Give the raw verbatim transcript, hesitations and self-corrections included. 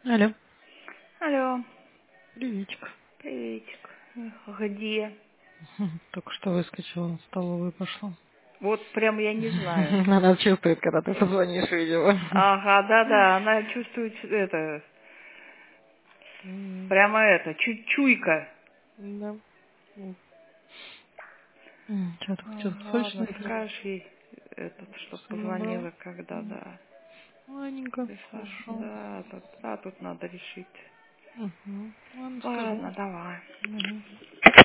Алло. Алло, Приветик. приветик. Эх, где? Хм, Только что выскочила в столовую и пошла. Вот прям я не знаю. Она чувствует, когда ты позвонишь, видимо. Ага, да-да, она чувствует это, М, прямо это, чуть чуйка. Да. Что ты хотел? А, Срочно ладно, это скажешь ей, этот, что все набрал. позвонила, когда, М, да. Ладненько, Пришла. хорошо. Да, тут, да, тут надо решить. Угу. Ладно, скажу. Ладно, давай. Мгм.